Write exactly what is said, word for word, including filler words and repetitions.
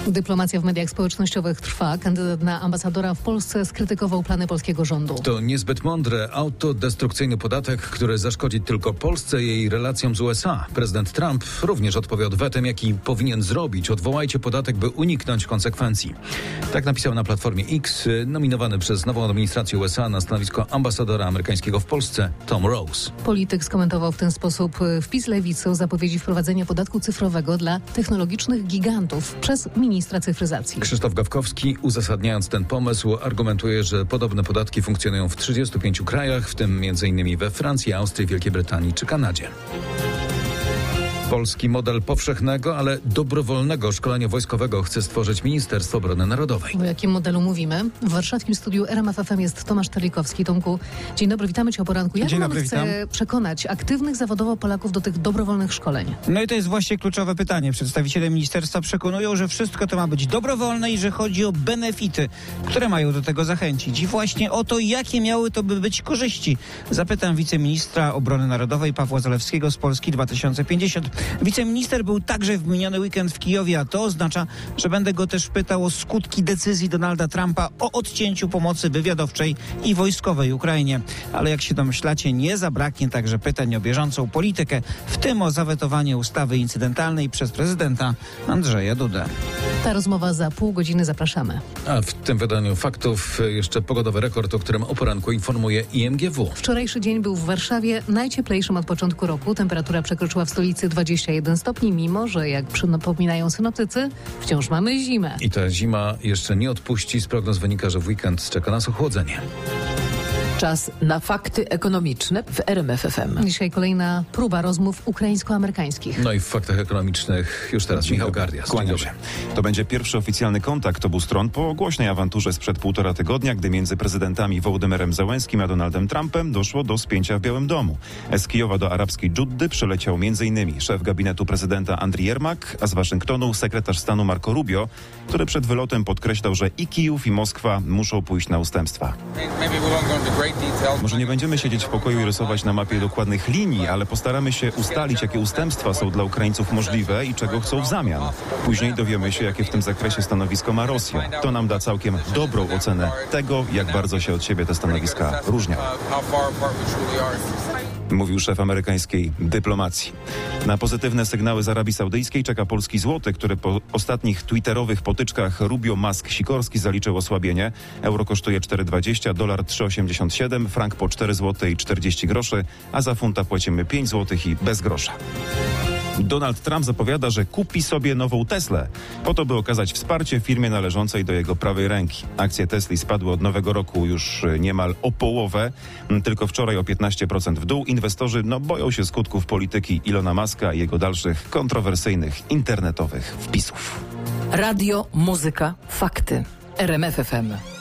Dyplomacja w mediach społecznościowych trwa. Kandydat na ambasadora w Polsce skrytykował plany polskiego rządu. To niezbyt mądre, autodestrukcyjny podatek, który zaszkodzi tylko Polsce i jej relacjom z U S A. Prezydent Trump również odpowie odwetem, jaki powinien zrobić. Odwołajcie podatek, by uniknąć konsekwencji. Tak napisał na Platformie X nominowany przez nową administrację U S A na stanowisko ambasadora amerykańskiego w Polsce Tom Rose. Polityk skomentował w ten sposób wpis Lewicy o zapowiedzi wprowadzenia podatku cyfrowego dla technologicznych gigantów przez ministra cyfryzacji. Krzysztof Gawkowski, uzasadniając ten pomysł, argumentuje, że podobne podatki funkcjonują w trzydziestu pięciu krajach, w tym między innymi we Francji, Austrii, Wielkiej Brytanii czy Kanadzie. Polski model powszechnego, ale dobrowolnego szkolenia wojskowego chce stworzyć Ministerstwo Obrony Narodowej. O jakim modelu mówimy? W warszawskim studiu R M F F M jest Tomasz Terlikowski. Tomku, dzień dobry, witamy Cię o poranku. Jak Dzień on dobry, chce witam. przekonać aktywnych zawodowo Polaków do tych dobrowolnych szkoleń? No i to jest właśnie kluczowe pytanie. Przedstawiciele ministerstwa przekonują, że wszystko to ma być dobrowolne i że chodzi o benefity, które mają do tego zachęcić. I właśnie o to, jakie miały to by być korzyści, zapytam wiceministra obrony narodowej Pawła Zalewskiego z Polski dwa tysiące pięćdziesiąt. Wiceminister był także w miniony weekend w Kijowie, a to oznacza, że będę go też pytał o skutki decyzji Donalda Trumpa o odcięciu pomocy wywiadowczej i wojskowej Ukrainie. Ale jak się domyślacie, nie zabraknie także pytań o bieżącą politykę, w tym o zawetowanie ustawy incydentalnej przez prezydenta Andrzeja Dudę. Ta rozmowa za pół godziny, zapraszamy. A w tym wydaniu faktów jeszcze pogodowy rekord, o którym o poranku informuje I M G W. Wczorajszy dzień był w Warszawie najcieplejszym od początku roku. Temperatura przekroczyła w stolicy dwadzieścia jeden stopni, mimo że, jak przypominają synoptycy, wciąż mamy zimę. I ta zima jeszcze nie odpuści. Z prognoz wynika, że w weekend czeka nas ochłodzenie. Czas na fakty ekonomiczne w R M F F M. Dzisiaj kolejna próba rozmów ukraińsko-amerykańskich. No i w faktach ekonomicznych już teraz Michał Gardias. Kłaniam się. To będzie pierwszy oficjalny kontakt obu stron po głośnej awanturze sprzed półtora tygodnia, gdy między prezydentami Wołodymyrem Zełenskim a Donaldem Trumpem doszło do spięcia w Białym Domu. Z Kijowa do arabskiej Dżuddy przyleciał m.in. szef gabinetu prezydenta Andrii Jermak, a z Waszyngtonu sekretarz stanu Marco Rubio, który przed wylotem podkreślał, że i Kijów, i Moskwa muszą pójść na ustępstwa. Może nie będziemy siedzieć w pokoju i rysować na mapie dokładnych linii, ale postaramy się ustalić, jakie ustępstwa są dla Ukraińców możliwe i czego chcą w zamian. Później dowiemy się, jakie w tym zakresie stanowisko ma Rosja. To nam da całkiem dobrą ocenę tego, jak bardzo się od siebie te stanowiska różnią. Mówił szef amerykańskiej dyplomacji. Na pozytywne sygnały z Arabii Saudyjskiej czeka polski złoty, który po ostatnich twitterowych potyczkach Rubio-Musk-Sikorski zaliczył osłabienie. Euro kosztuje cztery dwadzieścia, dolar trzy osiemdziesiąt siedem, frank po cztery złote i czterdzieści groszy, a za funta płacimy pięć złotych i bez grosza. Donald Trump zapowiada, że kupi sobie nową Teslę, po to, by okazać wsparcie firmie należącej do jego prawej ręki. Akcje Tesli spadły od nowego roku już niemal o połowę, tylko wczoraj o piętnaście procent w dół. Inwestorzy no, boją się skutków polityki Ilona Muska i jego dalszych kontrowersyjnych internetowych wpisów. Radio, muzyka, fakty. R M F F M.